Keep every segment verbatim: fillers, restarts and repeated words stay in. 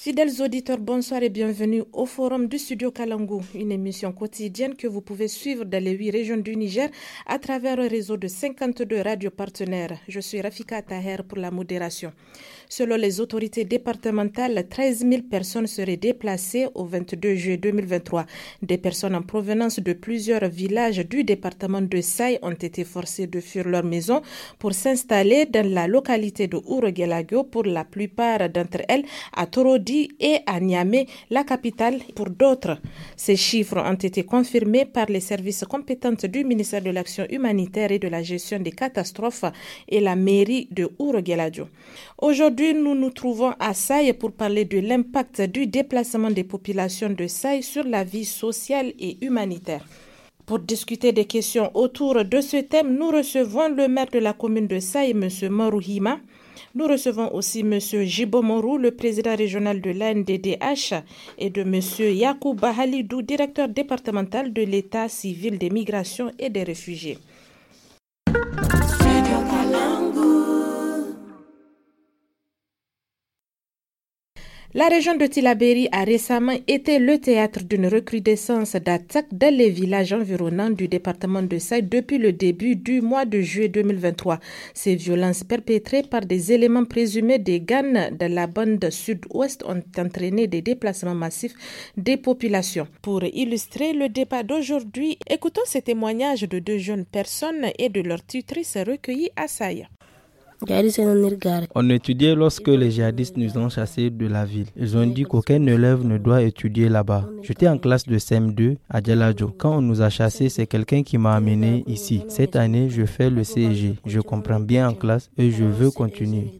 Fidèles auditeurs, bonsoir et bienvenue au Forum du Studio Kalangu, une émission quotidienne que vous pouvez suivre dans les huit régions du Niger à travers un réseau de cinquante-deux radios partenaires. Je suis Rafika Taher pour la modération. Selon les autorités départementales, treize mille personnes seraient déplacées au vingt-deux juillet deux mille vingt-trois. Des personnes en provenance de plusieurs villages du département de Saï ont été forcées de fuir leur maison pour s'installer dans la localité de Ouroguelagio, pour la plupart d'entre elles à Torodi et à Niamey, la capitale, pour d'autres. Ces chiffres ont été confirmés par les services compétents du ministère de l'Action humanitaire et de la gestion des catastrophes et la mairie de Ouroguelagio. Aujourd'hui, nous nous trouvons à Saï pour parler de l'impact du déplacement des populations de Saï sur la vie sociale et humanitaire. Pour discuter des questions autour de ce thème, nous recevons le maire de la commune de Saï, M. Marouhima. Nous recevons aussi M. Jibo Morou, le président régional de l'A N D D H, et de M. Yacouba Halidou, directeur départemental de l'État civil des migrations et des réfugiés. La région de Tillabéri a récemment été le théâtre d'une recrudescence d'attaques dans les villages environnants du département de Saï depuis le début du mois de juillet deux mille vingt-trois. Ces violences perpétrées par des éléments présumés des gangs de la bande sud-ouest ont entraîné des déplacements massifs des populations. Pour illustrer le débat d'aujourd'hui, écoutons ces témoignages de deux jeunes personnes et de leur tutrice recueillies à Saï. On étudiait lorsque les djihadistes nous ont chassés de la ville. Ils ont dit qu'aucun élève ne doit étudier là-bas. J'étais en classe de C M deux à Djaladjo. Quand on nous a chassés, c'est quelqu'un qui m'a amené ici. Cette année, je fais le C E G. Je comprends bien en classe et je veux continuer.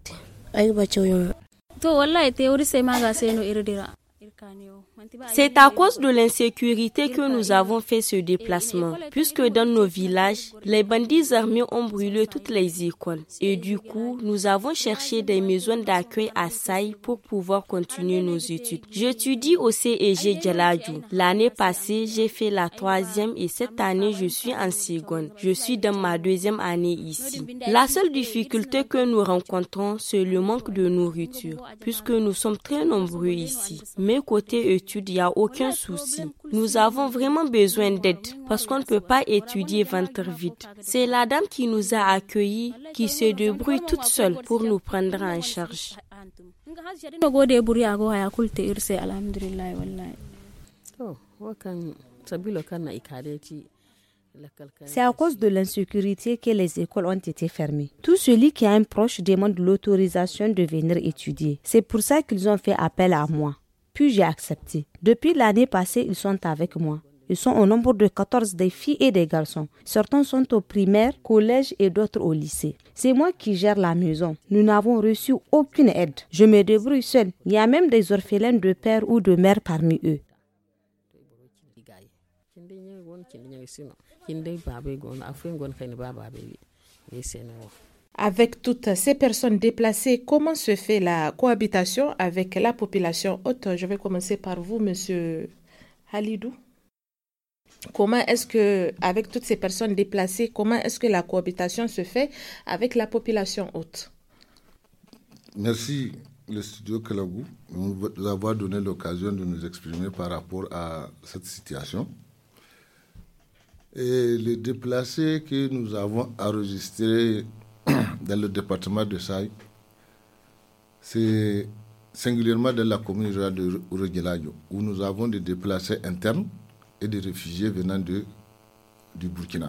C'est à cause de l'insécurité que nous avons fait ce déplacement, puisque dans nos villages, les bandits armés ont brûlé toutes les écoles. Et du coup, nous avons cherché des maisons d'accueil à Saï pour pouvoir continuer nos études. J'étudie au C E G Djaladjo. L'année passée, j'ai fait la troisième et cette année, je suis en seconde. Je suis dans ma deuxième année ici. La seule difficulté que nous rencontrons, c'est le manque de nourriture, puisque nous sommes très nombreux ici. Mais côté études, il n'y a aucun souci. Nous avons vraiment besoin d'aide parce qu'on ne peut pas étudier ventre vide. C'est la dame qui nous a accueillis qui se débrouille toute seule pour nous prendre en charge. C'est à cause de l'insécurité que les écoles ont été fermées. Tout celui qui a un proche demande l'autorisation de venir étudier. C'est pour ça qu'ils ont fait appel à moi. Puis j'ai accepté. Depuis l'année passée, ils sont avec moi. Ils sont au nombre de quatorze, des filles et des garçons. Certains sont au primaire, collège et d'autres au lycée. C'est moi qui gère la maison. Nous n'avons reçu aucune aide. Je me débrouille seule. Il y a même des orphelins de père ou de mère parmi eux. Avec toutes ces personnes déplacées, comment se fait la cohabitation avec la population haute? Je vais commencer par vous, Monsieur Halidou. Comment est-ce que, avec toutes ces personnes déplacées, comment est-ce que la cohabitation se fait avec la population haute? Merci, le studio Kalangu, de nous avoir donné l'occasion de nous exprimer par rapport à cette situation. Et les déplacés que nous avons enregistrés dans le département de Saï, c'est singulièrement dans la commune rurale de Ouroguelagio, où nous avons des déplacés internes et des réfugiés venant de, du Burkina.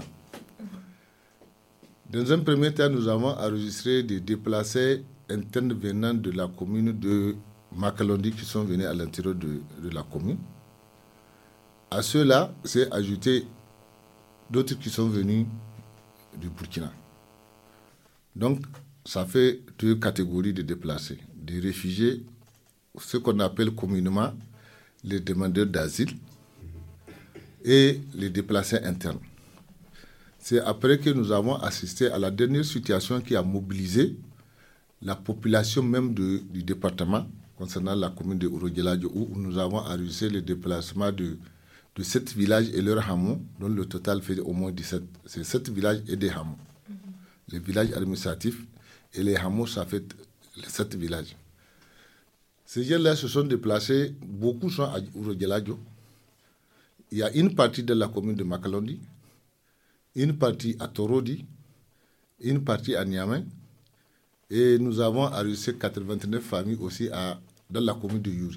Dans un premier temps, nous avons enregistré des déplacés internes venant de la commune de Makalondi qui sont venus à l'intérieur de, de la commune. À ceux-là, c'est ajouté d'autres qui sont venus du Burkina. Donc, ça fait deux catégories de déplacés. Des réfugiés, ce qu'on appelle communément les demandeurs d'asile, et les déplacés internes. C'est après que nous avons assisté à la dernière situation qui a mobilisé la population même de, du département concernant la commune de Ouroguelagio, où nous avons enregistré le déplacement de, de sept villages et leurs hameaux, dont le total fait au moins dix-sept. C'est sept villages et des hameaux. Mm-hmm. Les villages administratifs et les hameaux, ça fait sept villages. Ces gens-là se sont déplacés, beaucoup sont à Ouro-Djaladio. Il y a une partie de la commune de Makalondi, une partie à Torodi, une partie à Niamey, et nous avons enregistré quatre-vingt-neuf familles aussi à, dans la commune de Yuri.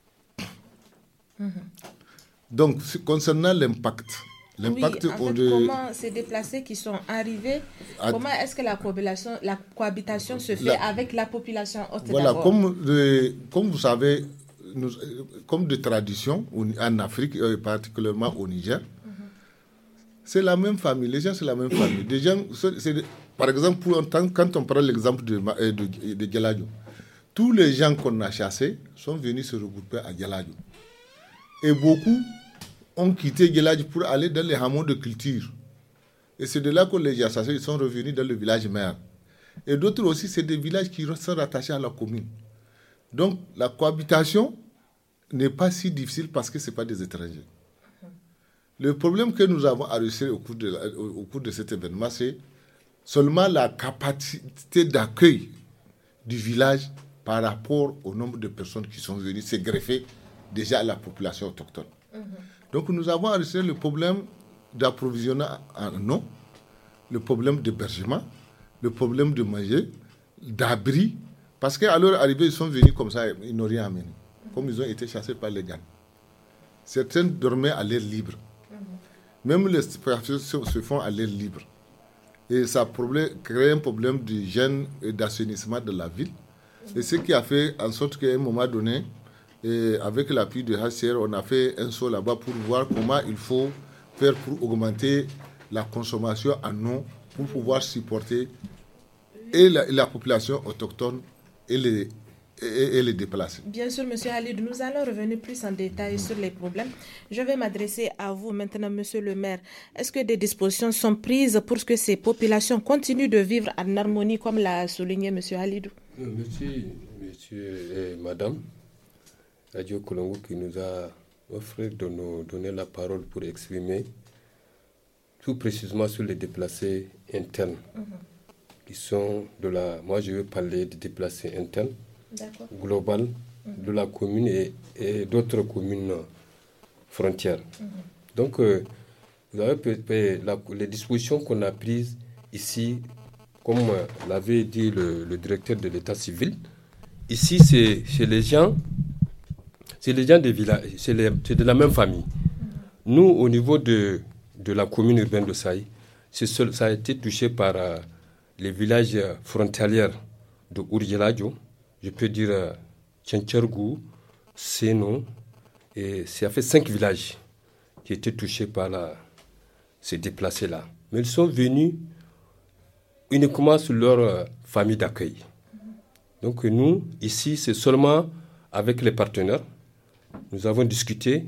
Mm-hmm. Donc, concernant l'impact, l'impact oui, en fait, de... comment ces déplacés qui sont arrivés, à... comment est-ce que la cohabitation, la cohabitation se fait la... avec la population haute Voilà, d'abord. comme, de, comme vous savez, nous, comme de tradition en Afrique, et particulièrement au Niger, mm-hmm. c'est la même famille, les gens c'est la même famille. Des gens, c'est, c'est, par exemple, pour, quand on prend l'exemple de, de, de, de Djaladio, tous les gens qu'on a chassés sont venus se regrouper à Djaladio. Et beaucoup ont quitté Djaladio pour aller dans les hameaux de culture. Et c'est de là que les chassés sont revenus dans le village mère. Et d'autres aussi, c'est des villages qui sont rattachés à la commune. Donc, la cohabitation n'est pas si difficile parce que ce n'est pas des étrangers. Le problème que nous avons enregistré au cours de, la, au, au cours de cet événement, c'est seulement la capacité d'accueil du village par rapport au nombre de personnes qui sont venues se greffer déjà à la population autochtone. Mmh. Donc nous avons enregistré le problème d'approvisionnement en eau, le problème d'hébergement, le problème de manger, d'abri, parce qu'à leur arrivée, ils sont venus comme ça, ils n'ont rien amené, comme ils ont été chassés par les gangs. Certains dormaient à l'air libre. Mmh. Même les situations se font à l'air libre. Et ça crée un problème d'hygiène et d'assainissement de la ville. Et ce qui a fait en sorte qu'à un moment donné, et avec l'appui de H C R, on a fait un saut là-bas pour voir comment il faut faire pour augmenter la consommation en eau pour pouvoir supporter et la, la population autochtone et les, et, et les déplacés. Bien sûr, M. Halid, nous allons revenir plus en détail sur les problèmes. Je vais m'adresser à vous maintenant, M. le maire. Est-ce que des dispositions sont prises pour que ces populations continuent de vivre en harmonie, comme l'a souligné M. Halidou? Monsieur, monsieur et madame, Radio Kolongo qui nous a offert de nous donner la parole pour exprimer tout précisément sur les déplacés internes. Mm-hmm. Qui sont de la... Moi, je veux parler des déplacés internes, global, mm-hmm. de la commune et, et d'autres communes frontières. Mm-hmm. Donc, euh, vous avez la, les dispositions qu'on a prises ici, comme euh, l'avait dit le, le directeur de l'état civil, ici, c'est chez les gens... C'est les gens des villages, c'est, les, c'est de la même famille. Nous, au niveau de, de la commune urbaine de Saï, c'est seul, ça a été touché par euh, les villages frontaliers de Ouro-Djaladio, je peux dire euh, Tchenchergou, Seno, et ça fait cinq villages qui étaient touchés par la, ces déplacés-là. Mais ils sont venus uniquement sur leur euh, famille d'accueil. Donc nous, ici, c'est seulement avec les partenaires. Nous avons discuté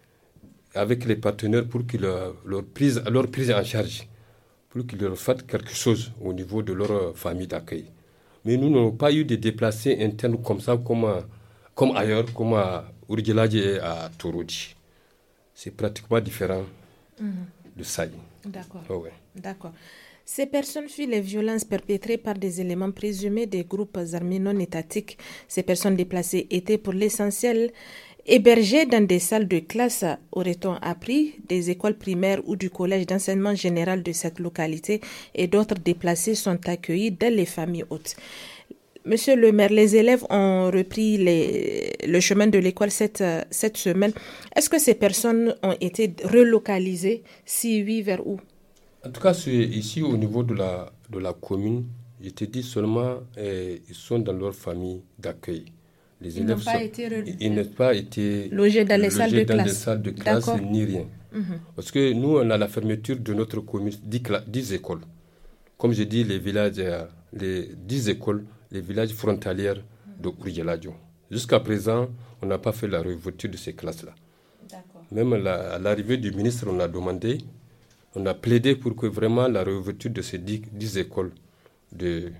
avec les partenaires pour qu'ils leur, leur, prise, leur prise en charge, pour qu'ils leur fassent quelque chose au niveau de leur famille d'accueil. Mais nous n'avons pas eu de déplacés internes comme ça, comme, comme ailleurs, comme à Ouro-Djaladio et à Torodi. C'est pratiquement différent mmh. de ça. D'accord. Oh ouais. D'accord. Ces personnes fuient les violences perpétrées par des éléments présumés des groupes armés non étatiques. Ces personnes déplacées étaient pour l'essentiel hébergées dans des salles de classe, aurait-on appris, des écoles primaires ou du collège d'enseignement général de cette localité, et d'autres déplacés sont accueillis dans les familles hautes. Monsieur le maire, les élèves ont repris les, le chemin de l'école cette, cette semaine. Est-ce que ces personnes ont été relocalisées? Si oui, vers où? En tout cas, c'est ici au niveau de la, de la commune, je te dis seulement, eh, ils sont dans leur famille d'accueil. Les ils élèves n'ont pas sont, été, re... ils n'ont pas été logés dans les logés salles de dans classe, les salles de classe ni rien. Mm-hmm. Parce que nous, on a la fermeture de notre commune, dix, dix écoles. Comme je dis, les villages, les dix écoles, les villages frontaliers de Ouro-Djaladio. Jusqu'à présent, on n'a pas fait la réouverture de ces classes-là. D'accord. Même la, à l'arrivée du ministre, on a demandé, on a plaidé pour que vraiment la réouverture de ces dix, dix écoles de,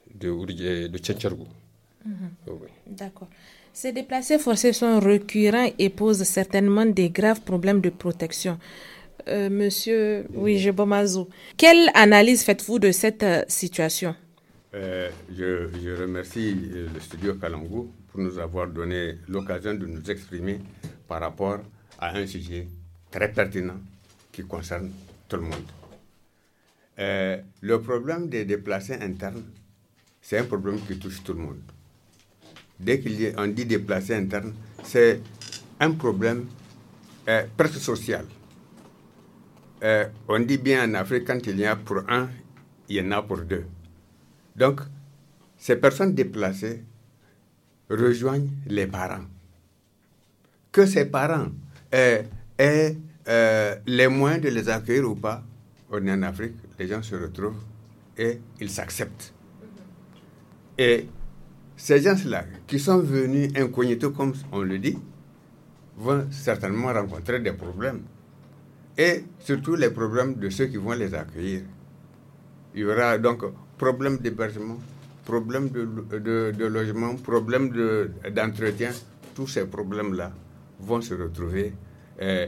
de, de Tchenchergou. Mmh. Oh oui. D'accord. Ces déplacés forcés sont récurrents et posent certainement des graves problèmes de protection. Euh, monsieur, oui, Jebomazou, quelle analyse faites-vous de cette euh, situation? Euh, je, je remercie le studio Kalangu pour nous avoir donné l'occasion de nous exprimer par rapport à un sujet très pertinent qui concerne tout le monde. Euh, le problème des déplacés internes, c'est un problème qui touche tout le monde. Dès qu'on dit déplacés internes, c'est un problème euh, presque social. Euh, on dit bien en Afrique, quand il y a pour un, il y en a pour deux. Donc, ces personnes déplacées rejoignent les parents. Que ces parents aient, aient euh, les moyens de les accueillir ou pas, on est en Afrique, les gens se retrouvent et ils s'acceptent. Et ces gens-là, qui sont venus incognito, comme on le dit, vont certainement rencontrer des problèmes. Et surtout les problèmes de ceux qui vont les accueillir. Il y aura donc problème d'hébergement, problème de, de, de logement, problème de, d'entretien. Tous ces problèmes-là vont se retrouver euh,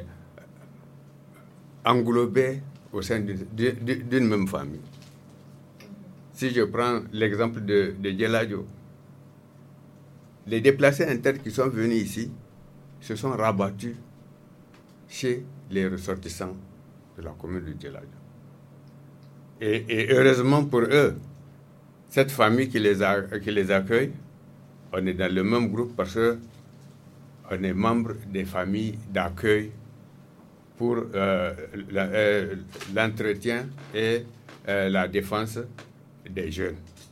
englobés au sein d'une, d'une même famille. Si je prends l'exemple de, de Djeladjo, les déplacés internes qui sont venus ici se sont rabattus chez les ressortissants de la commune de Djeladjo. Et, et heureusement pour eux, cette famille qui les, a, qui les accueille, on est dans le même groupe parce qu'on est membre des familles d'accueil pour euh, la, euh, l'entretien et euh, la défense des jeunes.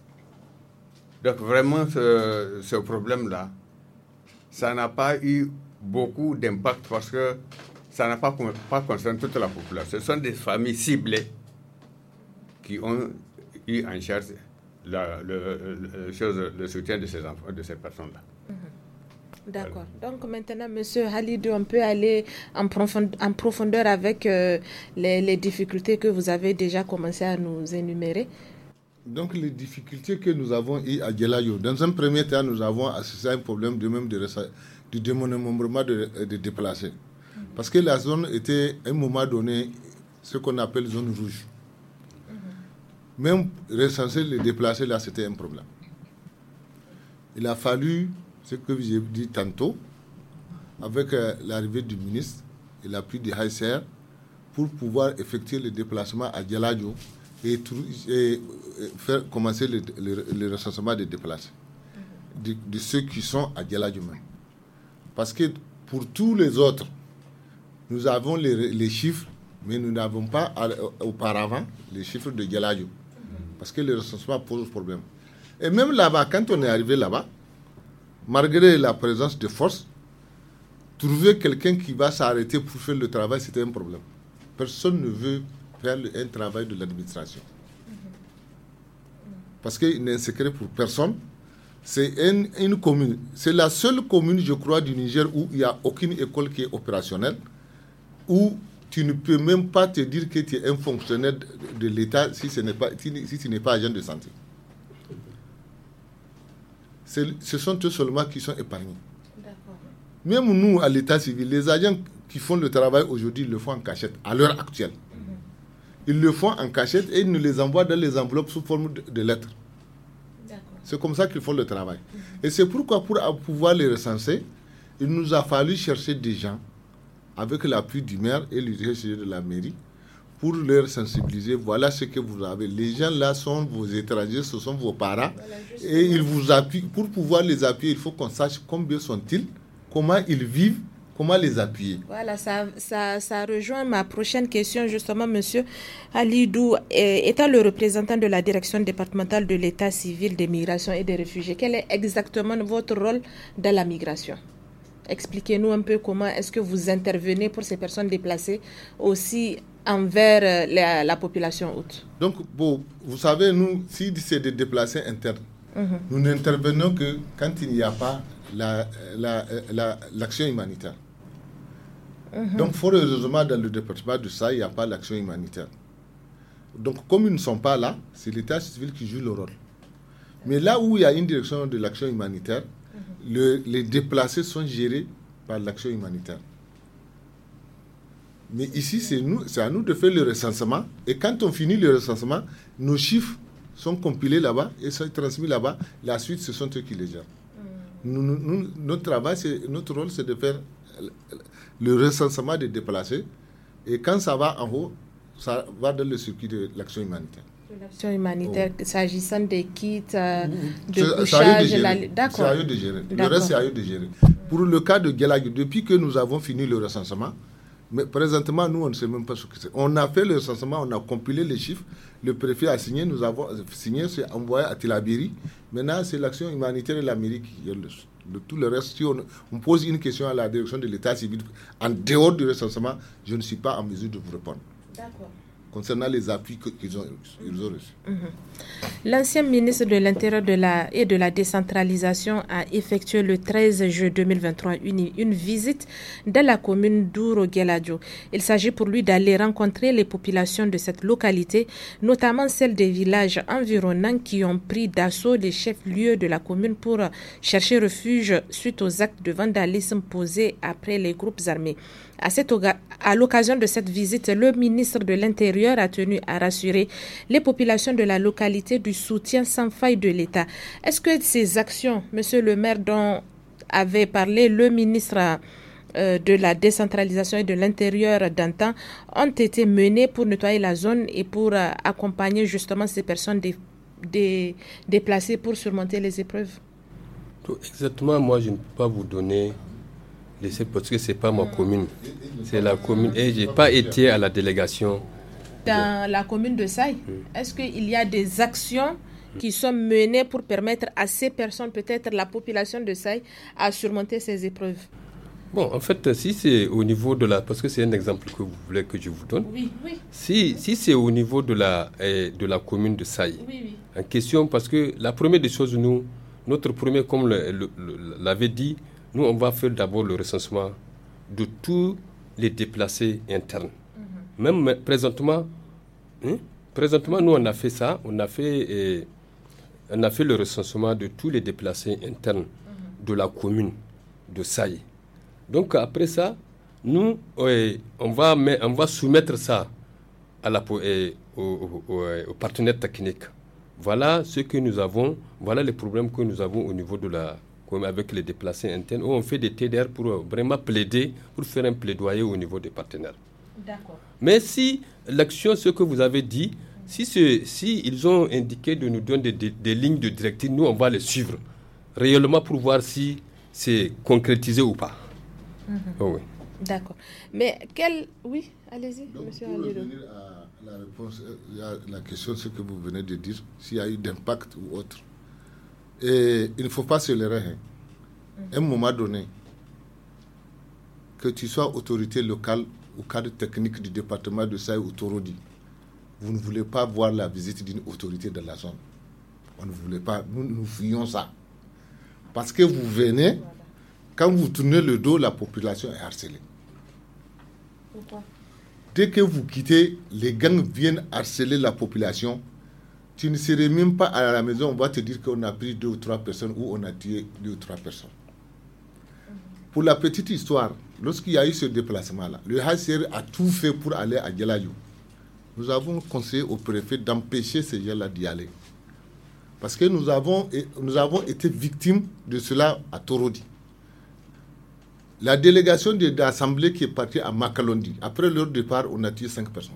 Donc vraiment, ce, ce problème-là, ça n'a pas eu beaucoup d'impact parce que ça n'a pas, pas concerné toute la population. Ce sont des familles ciblées qui ont eu en charge la, le, le, chose, le soutien de ces enfants, de ces personnes-là. Mmh. D'accord. Voilà. Donc maintenant, M. Halidou, on peut aller en profondeur, en profondeur avec euh, les, les difficultés que vous avez déjà commencé à nous énumérer. Donc les difficultés que nous avons eues à Djeladjo, dans un premier temps, nous avons assisté à un problème de même de, de démembrement de, de déplacés. Mmh. Parce que la zone était, à un moment donné, ce qu'on appelle zone rouge. Même recenser les déplacés, là, c'était un problème. Il a fallu, ce que j'ai dit tantôt, avec euh, l'arrivée du ministre et l'appui du H C R, pour pouvoir effectuer le déplacement à Djeladjo et, et, et faire commencer le, le, le recensement des déplacés, de, de ceux qui sont à Djeladjo même. Parce que pour tous les autres, nous avons les, les chiffres, mais nous n'avons pas auparavant les chiffres de Djeladjo. Parce que le recensement pose problème. Et même là-bas, quand on est arrivé là-bas, malgré la présence de force, trouver quelqu'un qui va s'arrêter pour faire le travail, c'était un problème. Personne ne veut faire un travail de l'administration. Parce qu'il n'est secret pour personne. C'est une, une commune. C'est la seule commune, je crois, du Niger où il n'y a aucune école qui est opérationnelle, où tu ne peux même pas te dire que tu es un fonctionnaire de, de l'État si, ce n'est pas, si tu n'es pas agent de santé. C'est, ce sont eux seulement qui sont épargnés. D'accord. Même nous, à l'État civil, les agents qui font le travail aujourd'hui, ils le font en cachette, à l'heure actuelle. Mm-hmm. Ils le font en cachette et ils nous les envoient dans les enveloppes sous forme de, de lettres. D'accord. C'est comme ça qu'ils font le travail. Mm-hmm. Et c'est pourquoi, pour pouvoir les recenser, il nous a fallu chercher des gens avec l'appui du maire et l'usager de la mairie, pour leur sensibiliser. Voilà ce que vous avez. Les gens là sont vos étrangers, ce sont vos parents, voilà, et ils vous appuient. Pour pouvoir les appuyer, il faut qu'on sache combien sont-ils, comment ils vivent, comment les appuyer. Voilà, ça, ça, ça rejoint ma prochaine question, justement, Monsieur Halidou. Étant le représentant de la direction départementale de l'État civil des migrations et des réfugiés, quel est exactement votre rôle dans la migration ? Expliquez-nous un peu comment est-ce que vous intervenez pour ces personnes déplacées aussi envers la, la population haute. Donc, bon, vous savez, nous, si c'est des déplacés internes, mm-hmm. nous n'intervenons que quand il n'y a pas la, la, la, l'action humanitaire. Mm-hmm. Donc, fort heureusement, dans le département de ça, il n'y a pas l'action humanitaire. Donc, comme ils ne sont pas là, c'est l'État civil qui joue le rôle. Mais là où il y a une direction de l'action humanitaire, Le, les déplacés sont gérés par l'action humanitaire. Mais ici, c'est, nous, c'est à nous de faire le recensement. Et quand on finit le recensement, nos chiffres sont compilés là-bas et sont transmis là-bas. La suite, ce sont eux qui les gèrent. Mm. Nous, nous, notre travail, c'est, notre rôle, c'est de faire le recensement des déplacés. Et quand ça va en haut, ça va dans le circuit de l'action humanitaire. L'action humanitaire, oh. S'agissant des kits, euh, de c'est, couchage, de la... D'accord. C'est à eux de gérer. D'accord. Le reste, c'est à eux de gérer. Pour le cas de Guelagui, depuis que nous avons fini le recensement, mais présentement, nous, on ne sait même pas ce que c'est. On a fait le recensement, on a compilé les chiffres, le préfet a signé, nous avons signé, c'est envoyé à Tilabiri. Maintenant, c'est l'action humanitaire et la mairie qui gère le, le, tout le reste. Si on, on pose une question à la direction de l'État civil, en dehors du recensement, je ne suis pas en mesure de vous répondre. D'accord. Concernant les appuis qu'ils ont, ils ont reçus. Mm-hmm. L'ancien ministre de l'Intérieur de la, et de la décentralisation a effectué le treize juin deux mille vingt-trois une, une visite dans la commune d'Ouro-Guéladio. Il s'agit pour lui d'aller rencontrer les populations de cette localité, notamment celles des villages environnants qui ont pris d'assaut les chefs-lieux de la commune pour chercher refuge suite aux actes de vandalisme posés après les groupes armés. À, cette, à l'occasion de cette visite, le ministre de l'Intérieur a tenu à rassurer les populations de la localité du soutien sans faille de l'État. Est-ce que ces actions, monsieur le maire, dont avait parlé le ministre euh, de la décentralisation et de l'Intérieur d'antan, ont été menées pour nettoyer la zone et pour euh, accompagner justement ces personnes dé, dé, déplacées pour surmonter les épreuves? Exactement, moi je ne peux pas vous donner... parce que ce n'est pas ma commune, c'est la commune et je n'ai pas été à la délégation. Dans la commune de Saï, mmh. Est-ce qu'il y a des actions qui sont menées pour permettre à ces personnes, peut-être la population de Saï, à surmonter ces épreuves? Bon, en fait, si c'est au niveau de la... Parce que c'est un exemple que vous voulez que je vous donne. Oui, oui. Si, si c'est au niveau de la, eh, de la commune de Saï, oui, oui. En question, parce que la première des choses, nous, notre premier, comme le, le, le, l'avait dit, nous, on va faire d'abord le recensement de tous les déplacés internes. Mm-hmm. Même présentement, hein, présentement, nous, on a fait ça. On a fait, eh, on a fait le recensement de tous les déplacés internes mm-hmm. de la commune de Saï. Donc, après ça, nous, eh, on, va, on va soumettre ça à la, eh, aux, aux, aux partenaires techniques. Voilà ce que nous avons, voilà les problèmes que nous avons au niveau de la comme avec les déplacés internes, où on fait des T D R pour vraiment plaider, pour faire un plaidoyer au niveau des partenaires. D'accord. Mais si l'action, ce que vous avez dit, si, ce, si ils ont indiqué de nous donner des, des, des lignes de directive, nous, on va les suivre réellement pour voir si c'est concrétisé ou pas. Mm-hmm. Oh, oui. D'accord. Mais quel... Oui, allez-y, donc, monsieur pour Alido. revenir à la réponse, à la question, ce que vous venez de dire, s'il y a eu d'impact ou autre. Et il ne faut pas se leurrer. Hein. À un moment donné, que tu sois autorité locale ou cadre technique du département de Saï ou Torodi, vous ne voulez pas voir la visite d'une autorité dans la zone. On ne voulait pas. Nous, nous fuyons ça. Parce que vous venez, quand vous tournez le dos, la population est harcelée. Pourquoi? Dès que vous quittez, les gangs viennent harceler la population. Tu ne serais même pas à la maison, on va te dire qu'on a pris deux ou trois personnes ou on a tué deux ou trois personnes. Pour la petite histoire, lorsqu'il y a eu ce déplacement-là, le H C R a tout fait pour aller à Guéladio. Nous avons conseillé au préfet d'empêcher ces gens-là d'y aller. Parce que nous avons, nous avons été victimes de cela à Torodi. La délégation de l'Assemblée qui est partie à Makalondi, après leur départ, on a tué cinq personnes.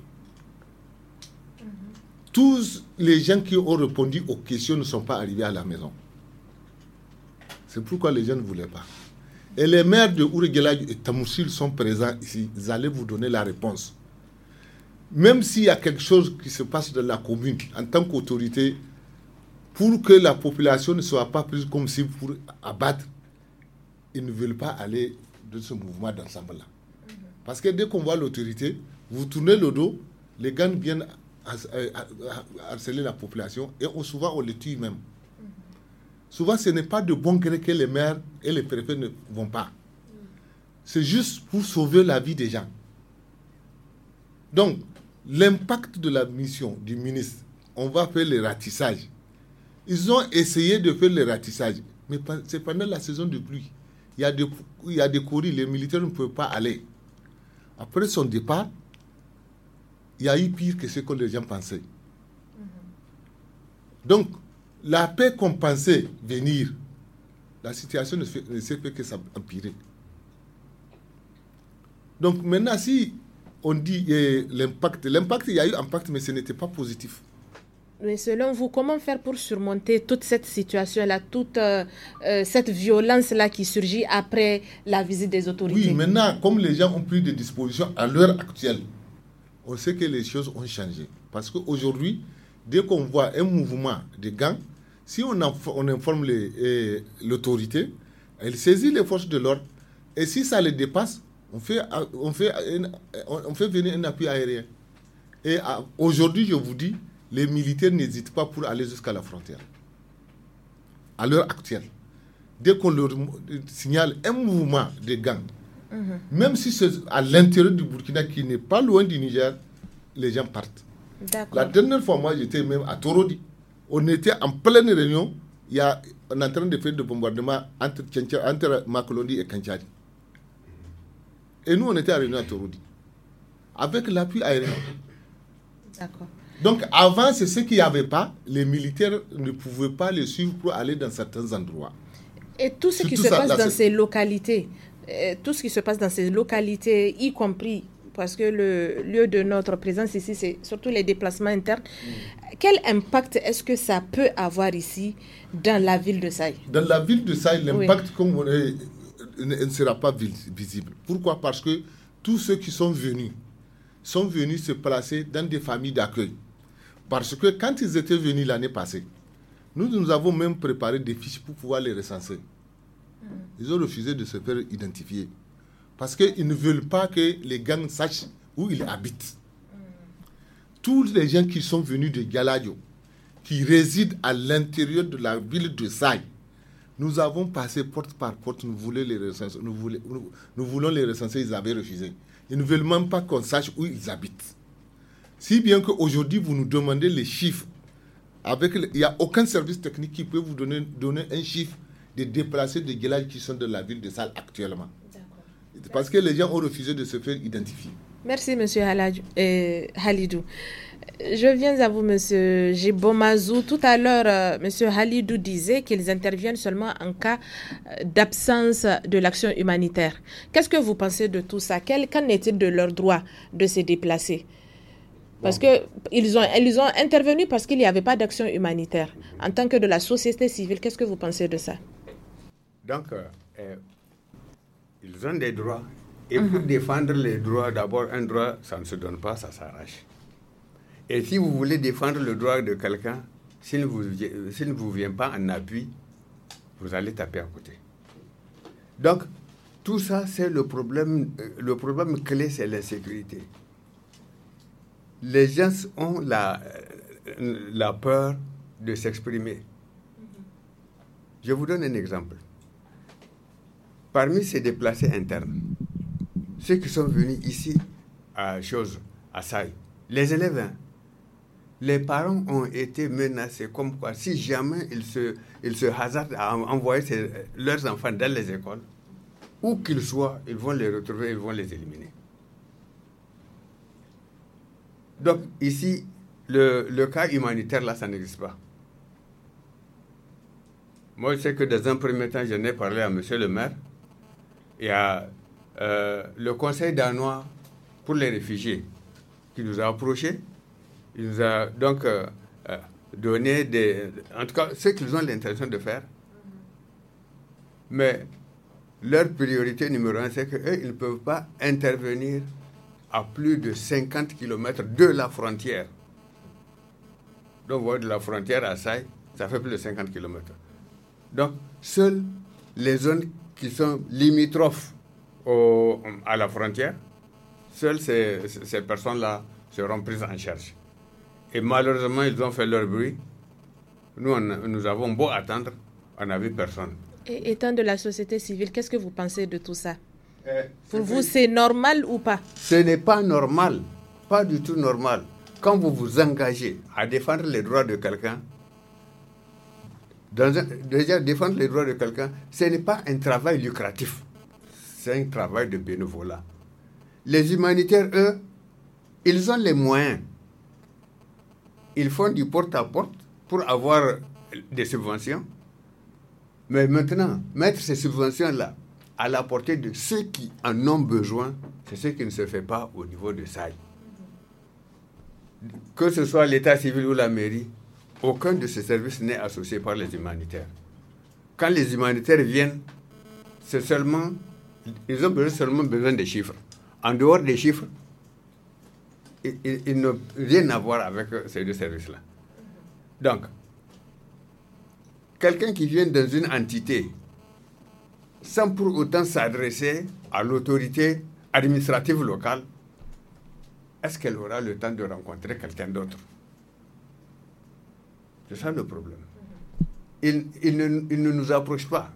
Tous les gens qui ont répondu aux questions ne sont pas arrivés à la maison. C'est pourquoi les gens ne voulaient pas. Et les maires de Ouro-Guéladio et Tamoussil sont présents ici. Ils allaient vous donner la réponse. Même s'il y a quelque chose qui se passe dans la commune, en tant qu'autorité, pour que la population ne soit pas prise comme si pour abattre, ils ne veulent pas aller de ce mouvement d'ensemble-là. Parce que dès qu'on voit l'autorité, vous tournez le dos, les gangs viennent harceler la population et on, souvent on les tue même. Mm-hmm. Souvent ce n'est pas de bon gré que les maires et les préfets ne vont pas. Mm. C'est juste pour sauver la vie des gens. Donc l'impact de la mission du ministre, on va faire le ratissage. Ils ont essayé de faire le ratissage, mais c'est pendant la saison de pluie. Il y a des, il y a des courriers, les militaires ne peuvent pas aller. Après son départ, il y a eu pire que ce que les gens pensaient. Mm-hmm. Donc, la paix qu'on pensait venir, la situation ne, fait, ne fait que s'empirer. Donc maintenant, si on dit eh, l'impact, l'impact, il y a eu impact, mais ce n'était pas positif. Mais selon vous, comment faire pour surmonter toute cette situation-là, toute euh, euh, cette violence-là qui surgit après la visite des autorités? Oui, maintenant, comme les gens ont pris des dispositions à l'heure actuelle, on sait que les choses ont changé. Parce qu'aujourd'hui, dès qu'on voit un mouvement de gangs, si on, en, on informe les, eh, l'autorité, elle saisit les forces de l'ordre, et si ça les dépasse, on fait, on fait, on fait venir un appui aérien. Et à, aujourd'hui, je vous dis, les militaires n'hésitent pas pour aller jusqu'à la frontière. À l'heure actuelle, dès qu'on leur signale un mouvement de gang, mm-hmm. même si c'est à l'intérieur du Burkina, qui n'est pas loin du Niger, les gens partent. D'accord. La dernière fois, moi, j'étais même à Torodi. On était en pleine réunion. Il y a, on est en train de faire des bombardements entre, entre Makolondi et Kanchadi. Et nous, on était à réunion à Torodi. Avec l'appui aérien. D'accord. Donc, avant, c'est ce qu'il n'y avait pas. Les militaires ne pouvaient pas les suivre pour aller dans certains endroits. Et tout ce Surtout qui se ça, passe là, dans c'est... ces localités, euh, tout ce qui se passe dans ces localités, y compris, parce que le lieu de notre présence ici, c'est surtout les déplacements internes. Mm. Quel impact est-ce que ça peut avoir ici, dans la ville de Saï? Dans la ville de Saï, l'impact, oui. comme on est, ne sera pas visible. Pourquoi? Parce que tous ceux qui sont venus, sont venus se placer dans des familles d'accueil. Parce que quand ils étaient venus l'année passée, nous, nous avons même préparé des fiches pour pouvoir les recenser. Ils ont refusé de se faire identifier. Parce qu'ils ne veulent pas que les gangs sachent où ils habitent. Tous les gens qui sont venus de Galadio, qui résident à l'intérieur de la ville de Saï, nous avons passé porte par porte, nous voulons les recenser, nous voulons, nous, nous voulons les recenser, ils avaient refusé. Ils ne veulent même pas qu'on sache où ils habitent. Si bien qu'aujourd'hui, vous nous demandez les chiffres, avec le, il n'y a aucun service technique qui peut vous donner, donner un chiffre des déplacés de Guélage qui sont dans la ville de Saï actuellement. D'accord. Parce que les gens ont refusé de se faire identifier. Merci, M. Euh, Halidou. Je viens à vous, M. Jibomazou. Tout à l'heure, euh, M. Halidou disait qu'ils interviennent seulement en cas d'absence de l'action humanitaire. Qu'est-ce que vous pensez de tout ça? Quel, qu'en est-il de leur droit de se déplacer? Parce bon. qu'ils ont, ils ont intervenu parce qu'il n'y avait pas d'action humanitaire. En tant que de la société civile, qu'est-ce que vous pensez de ça? Donc, euh, ils ont des droits. Et mm-hmm. pour défendre les droits, d'abord, un droit, ça ne se donne pas, ça s'arrache. Et si vous voulez défendre le droit de quelqu'un, s'il ne vous, s'il ne vous vient pas en appui, vous allez taper à côté. Donc, tout ça, c'est le problème. Le problème clé, c'est l'insécurité. Les gens ont la, la peur de s'exprimer. Je vous donne un exemple. Parmi ces déplacés internes, ceux qui sont venus ici à chose, à Saï, les élèves, hein, les parents ont été menacés comme quoi, si jamais ils se, ils se hasardent à envoyer ces, leurs enfants dans les écoles, où qu'ils soient, ils vont les retrouver, ils vont les éliminer. Donc ici, le, le cas humanitaire, là, ça n'existe pas. Moi, je sais que dans un premier temps, j'en ai parlé à monsieur le maire. Il y a euh, le conseil danois pour les réfugiés qui nous a approchés. Il nous a donc euh, euh, donné des... En tout cas, ce qu'ils ont l'intention de faire. Mais leur priorité numéro un, c'est qu'eux, ils ne peuvent pas intervenir à plus de cinquante kilomètres de la frontière. Donc, vous voyez, de la frontière à Saï, ça fait plus de cinquante kilomètres. Donc, seules les zones qui sont limitrophes au, à la frontière, seules ces, ces personnes-là seront prises en charge. Et malheureusement, ils ont fait leur bruit. Nous, on, nous avons beau attendre, on n'a vu personne. Et étant de la société civile, qu'est-ce que vous pensez de tout ça? euh, Pour vous, c'est normal ou pas? Ce n'est pas normal, pas du tout normal. Quand vous vous engagez à défendre les droits de quelqu'un, Dans un, déjà, défendre les droits de quelqu'un, ce n'est pas un travail lucratif. C'est un travail de bénévolat. Les humanitaires, eux, ils ont les moyens. Ils font du porte-à-porte pour avoir des subventions. Mais maintenant, mettre ces subventions-là à la portée de ceux qui en ont besoin, c'est ce qui ne se fait pas au niveau de S A I. Que ce soit l'état civil ou la mairie, aucun de ces services n'est associé par les humanitaires. Quand les humanitaires viennent, c'est seulement, ils ont besoin, seulement besoin des chiffres. En dehors des chiffres, ils, ils, ils n'ont rien à voir avec ces deux services-là. Donc, quelqu'un qui vient dans une entité sans pour autant s'adresser à l'autorité administrative locale, est-ce qu'elle aura le temps de rencontrer quelqu'un d'autre? C'est ça le problème. Il, il, ne, il ne nous approche pas.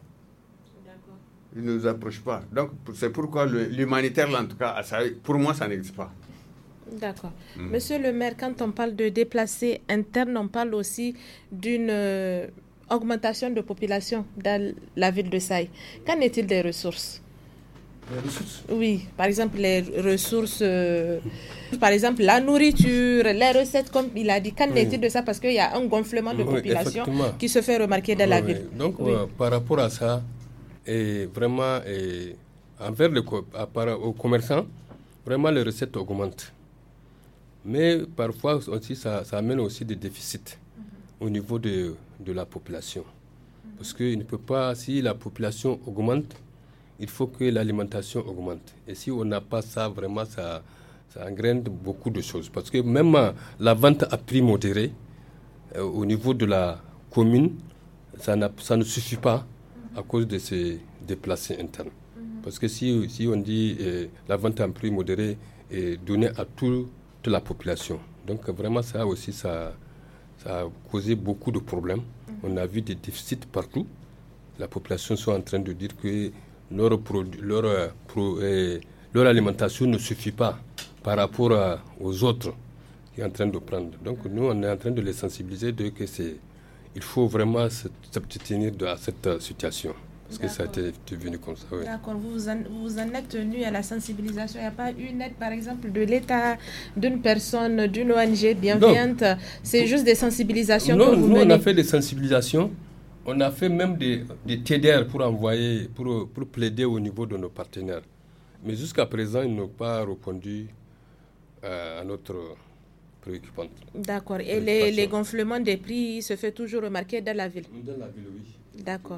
Il ne nous approche pas. Donc, c'est pourquoi le, l'humanitaire, en tout cas, ça, pour moi, ça n'existe pas. D'accord. Mmh. Monsieur le maire, quand on parle de déplacés internes, on parle aussi d'une euh, augmentation de population dans la ville de Saï. Qu'en est-il des ressources? Les ressources? Oui, par exemple, les ressources, euh, par exemple, la nourriture, les recettes, comme il a dit. Qu'en oui. est-il de ça? Parce qu'il y a un gonflement de oui, population qui se fait remarquer dans oui, la ville. Donc, oui. euh, par rapport à ça, et vraiment, et envers le, à, par, aux commerçants, vraiment, les recettes augmentent. Mais parfois aussi, ça, ça amène aussi des déficits mm-hmm. au niveau de, de la population. Mm-hmm. Parce qu'il ne peut pas, si la population augmente, il faut que l'alimentation augmente. Et si on n'a pas ça, vraiment, ça, ça engraine beaucoup de choses. Parce que même euh, la vente à prix modéré, euh, au niveau de la commune, ça, n'a, ça ne suffit pas à cause de ces déplacés internes. Mm-hmm. Parce que si, si on dit euh, la vente à prix modéré est donnée à tout de la population. Donc vraiment ça aussi, ça, ça a causé beaucoup de problèmes. Mm-hmm. On a vu des déficits partout. La population sont en train de dire que leur, produit, leur, pro, euh, leur alimentation ne suffit pas par rapport à, aux autres qui sont en train de prendre. Donc nous, on est en train de les sensibiliser de que c'est, il faut vraiment s'abstenir de à cette situation. Parce D'accord. que ça a été devenu comme ça. Oui. D'accord. Vous vous, en, vous en êtes tenu à la sensibilisation. Il n'y a pas une aide, par exemple, de l'État, d'une personne, d'une O N G bienveillante. Non. C'est juste des sensibilisations non, que vous nous, menez. On a fait des sensibilisations. On a fait même des, des T D R pour envoyer, pour, pour plaider au niveau de nos partenaires. Mais jusqu'à présent, ils n'ont pas répondu euh, à notre préoccupante. D'accord. Et les, les gonflements des prix se fait toujours remarquer dans la ville? Dans la ville, oui. D'accord.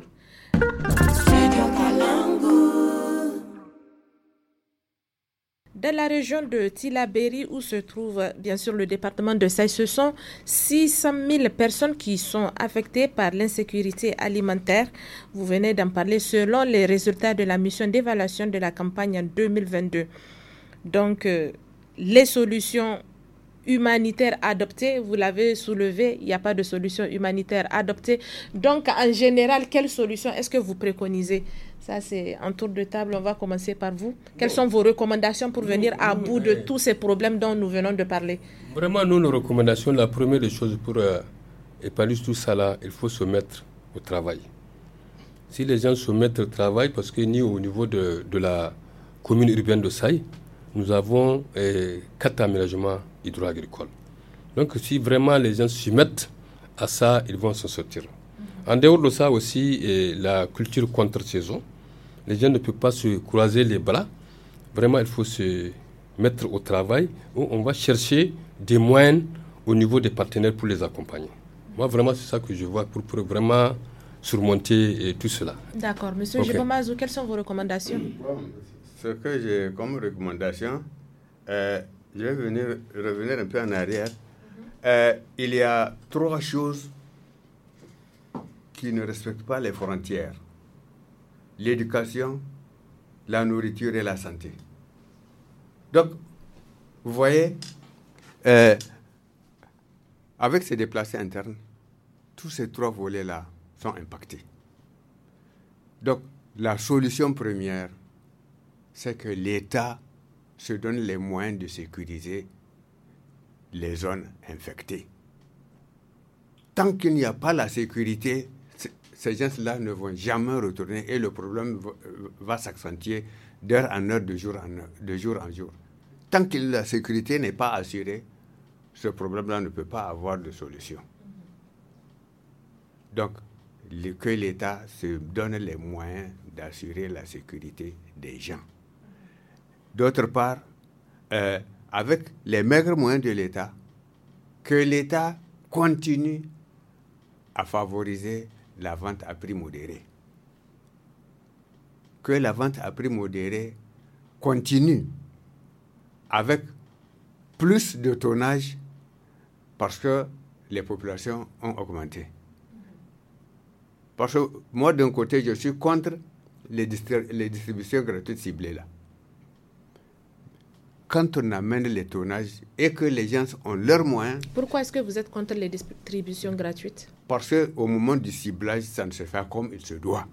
Dans la région de Tillabéri, où se trouve bien sûr le département de Saï, ce sont six cent mille personnes qui sont affectées par l'insécurité alimentaire. Vous venez d'en parler selon les résultats de la mission d'évaluation de la campagne en deux mille vingt-deux. Donc, euh, les solutions humanitaire adoptée, vous l'avez soulevé, il n'y a pas de solution humanitaire adoptée. Donc, en général, quelle solution est-ce que vous préconisez? Ça, c'est un tour de table. On va commencer par vous. Quelles sont vos recommandations pour venir à bout de tous ces problèmes dont nous venons de parler? Vraiment, nous, nos recommandations, la première des choses pour euh, épanouir tout ça là, il faut se mettre au travail. Si les gens se mettent au travail, parce que nous, au niveau de, de la commune urbaine de Saï, nous avons euh, quatre aménagements hydro-agricoles. Donc, si vraiment les gens s'y mettent à ça, ils vont s'en sortir. Mm-hmm. En dehors de ça aussi, euh, la culture contre-saison, les gens ne peuvent pas se croiser les bras. Vraiment, il faut se mettre au travail où on va chercher des moyens au niveau des partenaires pour les accompagner. Moi, vraiment, c'est ça que je vois pour, pour vraiment surmonter euh, tout cela. D'accord. Monsieur okay. Jibomazou, quelles sont vos recommandations? Ce que j'ai comme recommandation, euh, je vais venir, revenir un peu en arrière. Mm-hmm. Euh, il y a trois choses qui ne respectent pas les frontières. L'éducation, la nourriture et la santé. Donc, vous voyez, euh, avec ces déplacés internes, tous ces trois volets-là sont impactés. Donc, la solution première, c'est que l'État se donne les moyens de sécuriser les zones infectées. Tant qu'il n'y a pas la sécurité, ces gens-là ne vont jamais retourner et le problème va, va s'accentuer d'heure en heure, de jour en heure, de jour en jour. Tant que la sécurité n'est pas assurée, ce problème-là ne peut pas avoir de solution. Donc, le, que l'État se donne les moyens d'assurer la sécurité des gens. D'autre part, euh, avec les maigres moyens de l'État, que l'État continue à favoriser la vente à prix modéré. Que la vente à prix modéré continue avec plus de tonnage parce que les populations ont augmenté. Parce que moi, d'un côté, je suis contre les, distri- les distributions gratuites ciblées là. Quand on amène les tonnages et que les gens ont leurs moyens... Pourquoi est-ce que vous êtes contre les distributions gratuites? Parce qu'au moment du ciblage, ça ne se fait comme il se doit.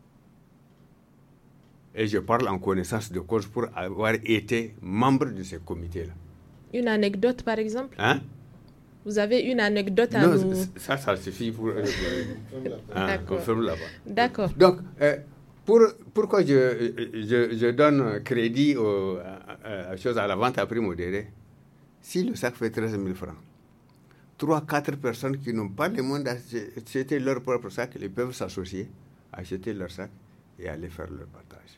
Et je parle en connaissance de cause pour avoir été membre de ce comité-là. Une anecdote, par exemple? Hein? Vous avez une anecdote à non, nous... ça, ça suffit pour... Euh, hein, D'accord. on ferme là-bas. D'accord. Donc, euh, pour, pourquoi je, je, je donne crédit aux, à, à, chose à la vente à prix modéré? Si le sac fait treize mille francs, trois quatre personnes qui n'ont pas les moyens d'acheter leur propre sac, ils peuvent s'associer, acheter leur sac et aller faire leur partage.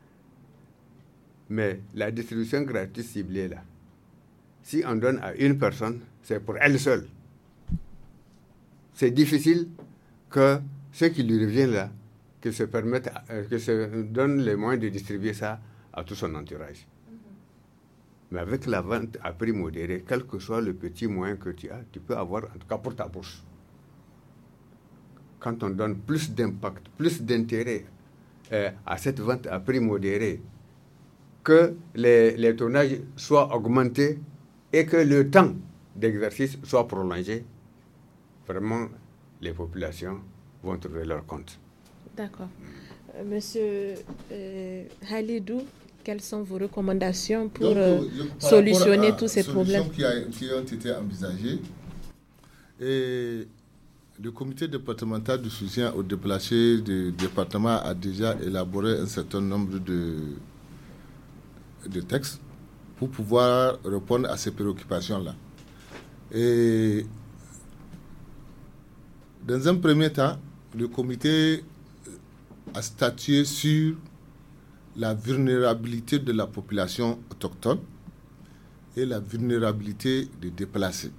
Mais la distribution gratuite ciblée, là, si on donne à une personne, c'est pour elle seule. C'est difficile que ceux qui lui reviennent là, que se permettent, euh, que se donnent les moyens de distribuer ça à tout son entourage. Mm-hmm. Mais avec la vente à prix modéré, quel que soit le petit moyen que tu as, tu peux avoir, en tout cas pour ta bourse. Quand on donne plus d'impact, plus d'intérêt euh, à cette vente à prix modéré, que les, les tonnages soient augmentés et que le temps d'exercice soit prolongé, vraiment, les populations vont trouver leur compte. D'accord. Euh, monsieur euh, Halidou, quelles sont vos recommandations pour Donc, euh, solutionner tous ces problèmes qui, a, qui ont été envisagées? Et le comité départemental de soutien aux déplacés du département a déjà élaboré un certain nombre de, de textes pour pouvoir répondre à ces préoccupations-là. Et dans un premier temps, le comité a statué sur la vulnérabilité de la population autochtone et la vulnérabilité des déplacés.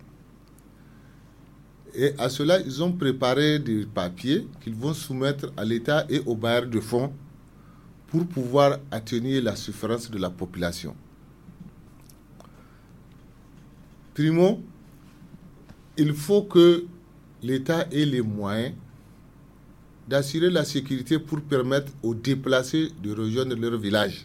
Et à cela, ils ont préparé des papiers qu'ils vont soumettre à l'État et aux bailleurs de fonds pour pouvoir atténuer la souffrance de la population. Primo, il faut que l'État ait les moyens d'assurer la sécurité pour permettre aux déplacés de rejoindre leur village.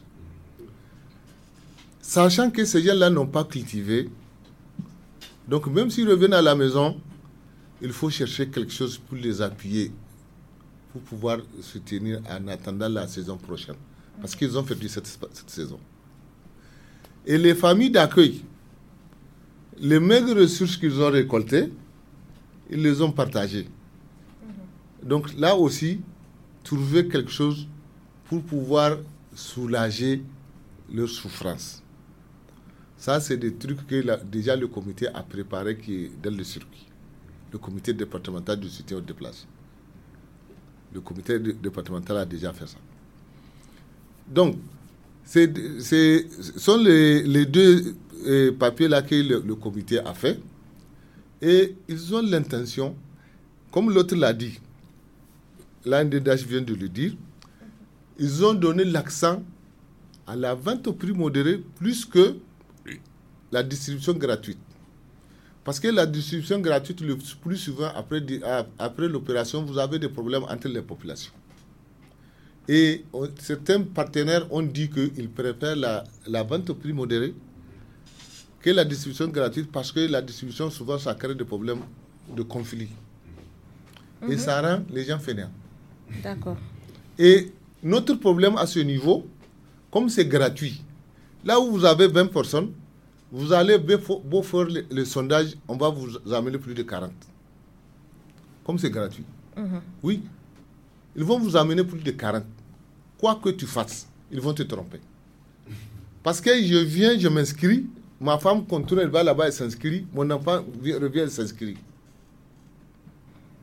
Sachant que ces gens-là n'ont pas cultivé, donc même s'ils reviennent à la maison, il faut chercher quelque chose pour les appuyer, pour pouvoir se tenir en attendant la saison prochaine. Parce qu'ils ont perdu cette, cette saison. Et les familles d'accueil, les maigres ressources qu'ils ont récoltées, ils les ont partagées. Donc là aussi, trouver quelque chose pour pouvoir soulager leur souffrance. Ça, c'est des trucs que la, déjà le comité a préparé qui est dans le circuit. Le comité départemental de soutien aux déplacés. Le comité départemental a déjà fait ça. Donc, c'est, c'est, ce sont les, les deux euh, papiers-là que le, le comité a fait. Et ils ont l'intention, comme l'autre l'a dit, l'A N D D H vient de le dire, ils ont donné l'accent à la vente au prix modéré plus que la distribution gratuite. Parce que la distribution gratuite, le plus souvent, après, après l'opération, vous avez des problèmes entre les populations. Et on, certains partenaires ont dit qu'ils préfèrent la, la vente au prix modéré que la distribution gratuite parce que la distribution, souvent, ça crée des problèmes de conflit. Mm-hmm. Et ça rend les gens fainéants. D'accord. Et notre problème à ce niveau, comme c'est gratuit, là où vous avez vingt personnes, vous allez beau faire le, le sondage, on va vous amener plus de quarante. Comme c'est gratuit. Mm-hmm. Oui. Ils vont vous amener plus de quarante. Quoi que tu fasses, ils vont te tromper. Parce que je viens, je m'inscris, ma femme contourne, elle va là-bas, elle s'inscrit, mon enfant revient, elle s'inscrit.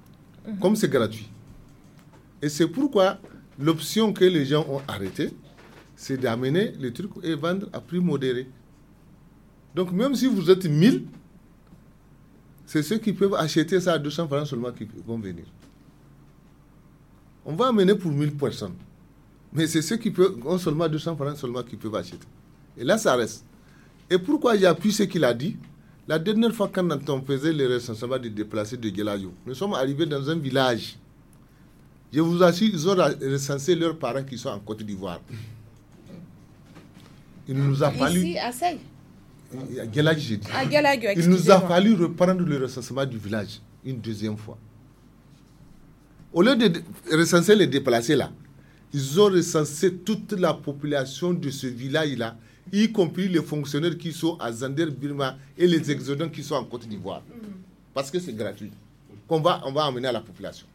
Mmh. Comme c'est gratuit. Et c'est pourquoi l'option que les gens ont arrêtée, c'est d'amener les trucs et vendre à prix modéré. Donc même si vous êtes mille, c'est ceux qui peuvent acheter ça à deux cents francs seulement qui vont venir. On va amener pour mille personnes. Mais c'est ceux qui peuvent, ont seulement deux cents francs seulement qui peuvent acheter. Et là, ça reste. Et pourquoi j'appuie ce qu'il a dit? La dernière fois, quand on faisait les recensements des déplacés de Guélayo, nous sommes arrivés dans un village. Je vous assure, ils ont recensé leurs parents qui sont en Côte d'Ivoire. Il nous a fallu... Ici, à Sey? À Guélayo, j'ai dit. À Guélayo, il nous a fallu reprendre le recensement du village une deuxième fois. Au lieu de recenser les déplacés là, ils ont recensé toute la population de ce village-là, y compris les fonctionnaires qui sont à Zander, Birma et les exodants qui sont en Côte d'Ivoire. Mm. Parce que c'est gratuit. Qu'on va, on va emmener à la population.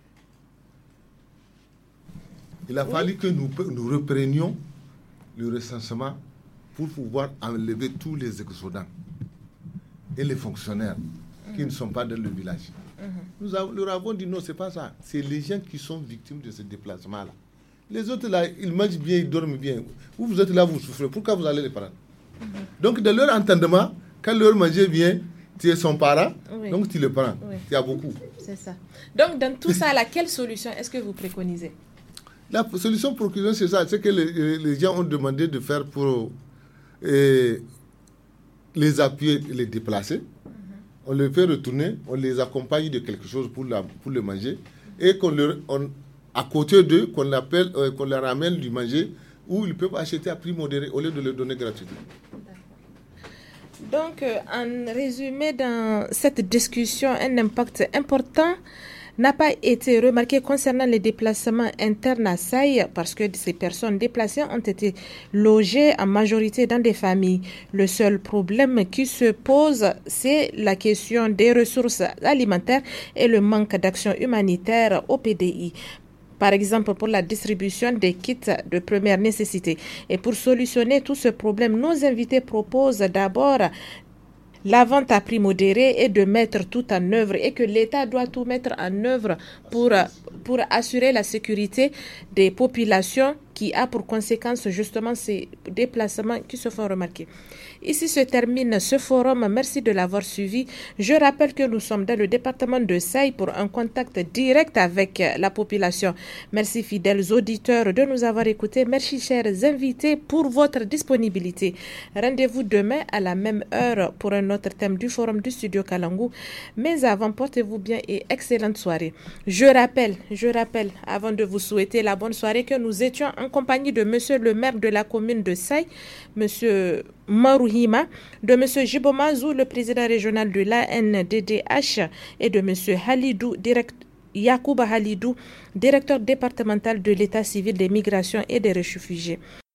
Il a oui. fallu que nous, nous reprenions le recensement pour pouvoir enlever tous les exodants et les fonctionnaires mm. qui ne sont pas dans le village. Mm-hmm. Nous avons, leur avons dit non, c'est pas ça. C'est les gens qui sont victimes de ce déplacement-là. Les autres, là, ils mangent bien, ils dorment bien. Vous, vous êtes là, vous souffrez. Pourquoi vous allez les prendre? Mm-hmm. Donc, de leur entendement, quand leur manger vient, tu es son parent, oui. donc tu le prends. Oui. Il y a beaucoup. C'est ça. Donc, dans tout ça, là, quelle solution est-ce que vous préconisez? La solution préconisée, c'est ça. C'est que les, les gens ont demandé de faire pour euh, les appuyer, les déplacer. Mm-hmm. On les fait retourner, on les accompagne de quelque chose pour, la, pour le manger. Et qu'on leur... On, à côté d'eux, qu'on, appelle, euh, qu'on leur ramène du manger, où ils peuvent acheter à prix modéré au lieu de le donner gratuitement. Donc, euh, en résumé, dans cette discussion, un impact important n'a pas été remarqué concernant les déplacements internes à Saï, parce que ces personnes déplacées ont été logées en majorité dans des familles. Le seul problème qui se pose, c'est la question des ressources alimentaires et le manque d'action humanitaire au P D I. Par exemple, pour la distribution des kits de première nécessité. Et pour solutionner tout ce problème, nos invités proposent d'abord la vente à prix modéré et de mettre tout en œuvre et que l'État doit tout mettre en œuvre pour, pour assurer la sécurité des populations qui a pour conséquence justement ces déplacements qui se font remarquer. Ici se termine ce forum. Merci de l'avoir suivi. Je rappelle que nous sommes dans le département de Saï pour un contact direct avec la population. Merci fidèles auditeurs de nous avoir écoutés. Merci chers invités pour votre disponibilité. Rendez-vous demain à la même heure pour un autre thème du forum du studio Kalangu. Mais avant, portez-vous bien et excellente soirée. Je rappelle, je rappelle, avant de vous souhaiter la bonne soirée, que nous étions en compagnie de monsieur le maire de la commune de Saï, monsieur Marouhima, de monsieur Jibomazou, le président régional de l'A N D D H, et de monsieur Halidou, direct, Yacouba Halidou, directeur départemental de l'état civil des migrations et des réfugiés.